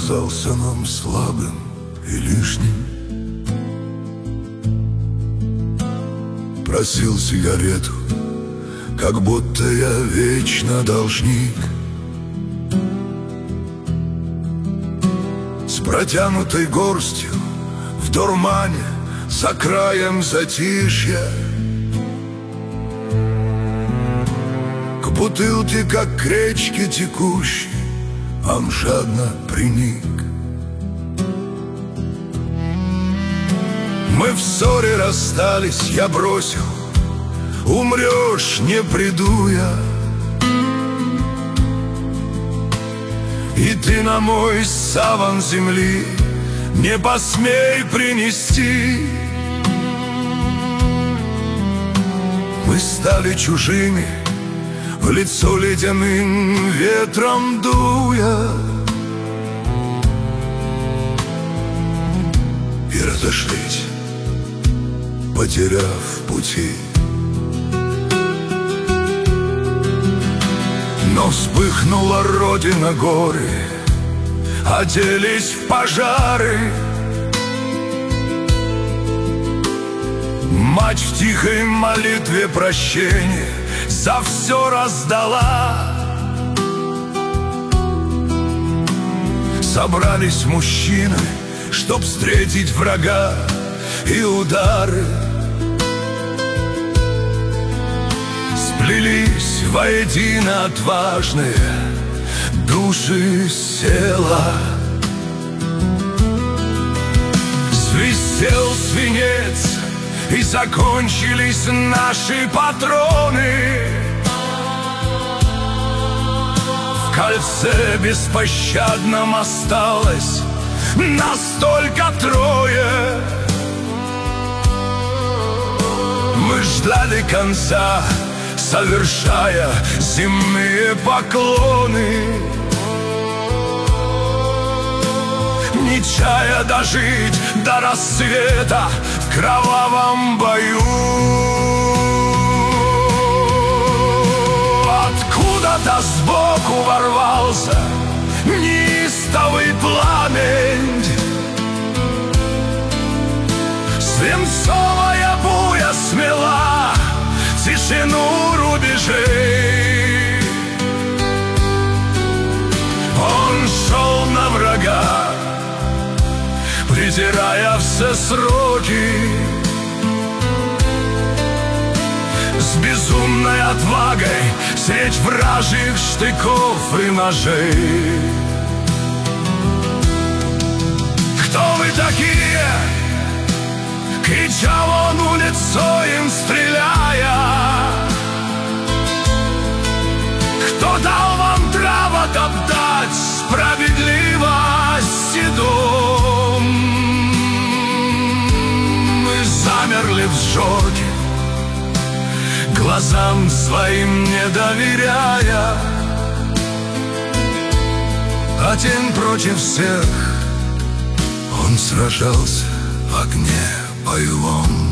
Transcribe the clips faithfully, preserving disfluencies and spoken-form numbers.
казался нам слабым и лишним. Просил сигарету, как будто я вечно должник. С протянутой горстью в дурмане за краем затишья к бутылке, как к речке текущей, он жадно приник. Мы в ссоре расстались, я бросил: умрешь, не приду я. И ты на мой саван земли не посмей принести. Мы стали чужими, в лицо ледяным ветром дуя, и разошлись, потеряв пути. Но вспыхнула родина, горы оделись в пожары. Мать в тихой молитве прощения за все раздала. Собрались мужчины, чтоб встретить врага и удары. Сплелись воедино отважные души села. Свистел свинец, и закончились наши патроны. В кольце беспощадном осталось нас только трое. Мы ждали конца, совершая земные поклоны, не чая дожить до рассвета в кровавом бою. Откуда-то сбоку ворвался неистовый пламень. Свинцовая буя смела тишину рубежей. Он шел на врага, презирая все сроки, с безумной отвагой средь вражьих штыков и ножей. Кто вы такие? — кричал он улицой им стреляя. Кто дал вам право топтать справедливости дом? Мы замерли в сжоге, глазам своим не доверяя. Один против всех он сражался в огне боевом.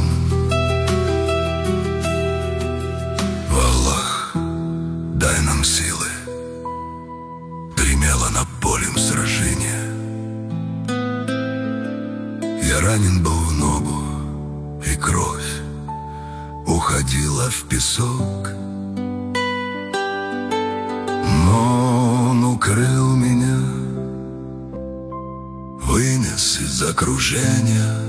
Аллах, дай нам силы, гремело над полем сражения. Я ранен был в ногу, и кровь уходила в песок, но он укрыл меня, вынес из окружения.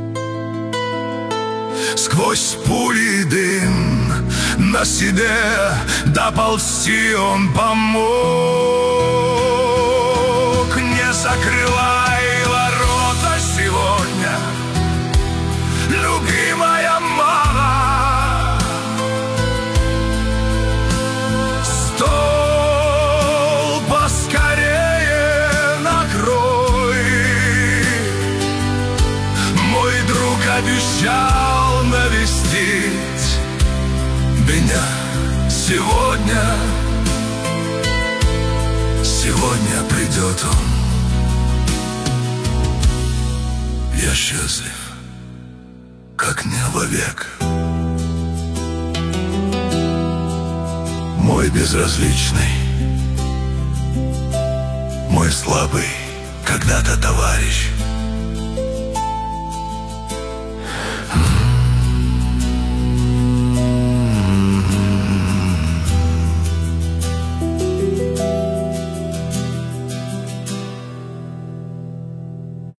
Сквозь пули и дым на себе доползти он помог. Не закрывай ворота сегодня, любимая мама. Стол поскорее накрой. Мой друг обещал навестить меня сегодня. Сегодня придет он. Я счастлив, как не вовек. Мой безразличный, мой слабый когда-то товарищ.